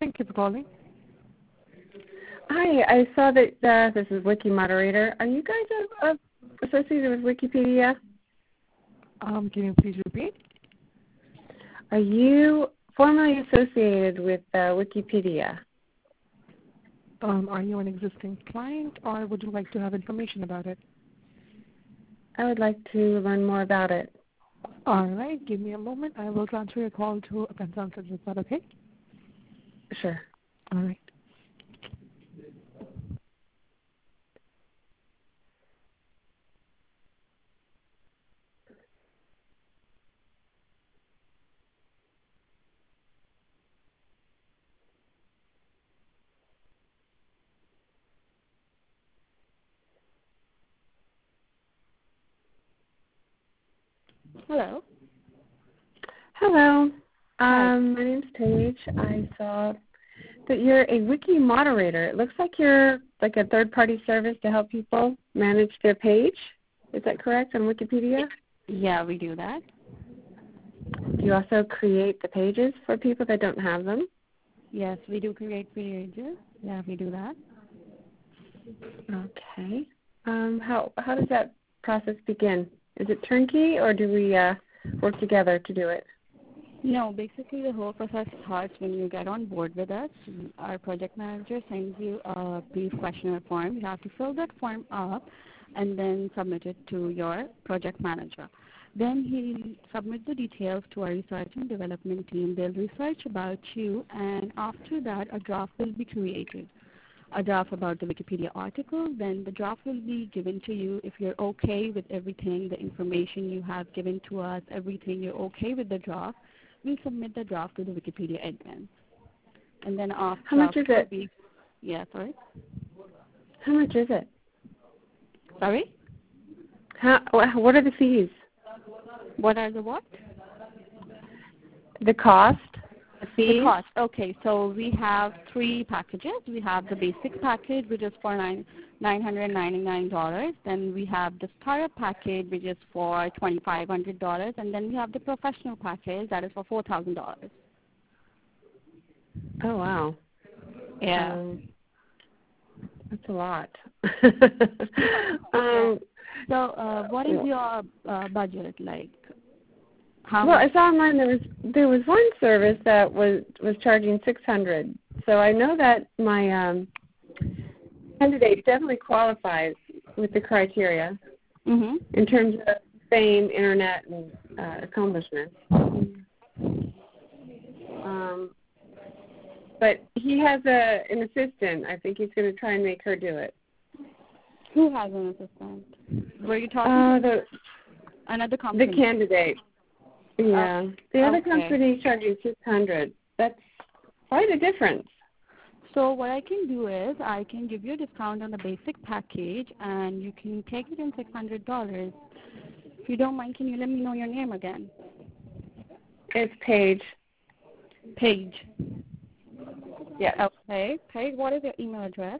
Thank you for calling. Hi, I saw that this is Wiki Moderator. Are you guys associated with Wikipedia? Can you please repeat? Are you formally associated with Wikipedia? Are you an existing client, or would you like to have information about it? I would like to learn more about it. All right, give me a moment. I will transfer your call to a consultant. Is that okay? Sure. All right. Hello. Hello. Hi. My name's Paige. I saw that you're a Wiki Moderator. It looks like you're like a third-party service to help people manage their page. Is that correct on Wikipedia? Yeah, we do that. Do you also create the pages for people that don't have them? Yes, we do create pages. Yeah, we do that. Okay. How does that process begin? Is it turnkey, or do we work together to do it? No, basically the whole process starts when you get on board with us. Our project manager sends you a brief questionnaire form. You have to fill that form up and then submit it to your project manager. Then he submits the details to our research and development team. They'll research about you, and after that a draft will be created. A draft about the Wikipedia article, then the draft will be given to you. If you're okay with everything, the information you have given to us, everything, you're okay with the draft, we'll submit the draft to the Wikipedia admin. And then after How much is it? Sorry? How much is it? Sorry? What are the fees? What are the what? The cost? The fees? The cost. Okay, so we have three packages. We have the basic package, which is for $999. Then we have the starter package, which is for $2,500. And then we have the professional package, that is for $4,000. Oh, wow. Yeah. That's a lot. So what is your budget like? I saw online there was one service that was charging $600. So I know that my candidate definitely qualifies with the criteria in terms of fame, internet, and accomplishments. But he has an assistant. I think he's going to try and make her do it. Who has an assistant? Were you talking to another company? The candidate. Yeah. The other company charging $600. That's quite a difference. So what I can do is I can give you a discount on the basic package, and you can take it in $600. If you don't mind, can you let me know your name again? It's Paige. Paige. Yeah. Okay. Paige, what is your email address?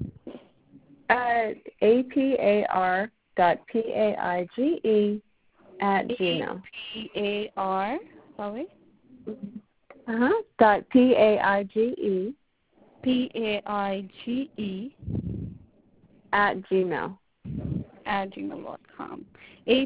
apar.paige@gmail. APAR, sorry? .paige. PAIGE. @gmail. @gmail.com.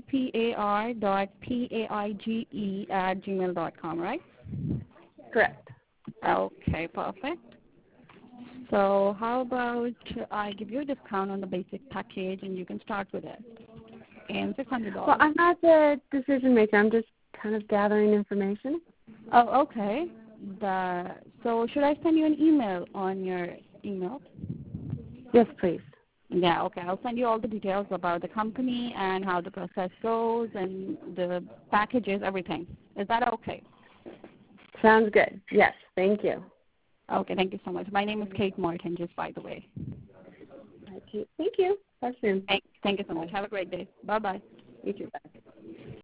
apar.paige@gmail.com, right? Correct. Okay, perfect. So how about I give you a discount on the basic package and you can start with it. And $600. Well, I'm not the decision maker. I'm just kind of gathering information. Oh, okay. So should I send you an email on your email? Yes, please. Yeah, okay. I'll send you all the details about the company and how the process goes and the packages, everything. Is that okay? Sounds good. Yes, thank you. Okay, thank you so much. My name is Kate Martin, just by the way. Thank you. Talk soon. Thank you so much. Have a great day. Bye-bye. You too. Bye.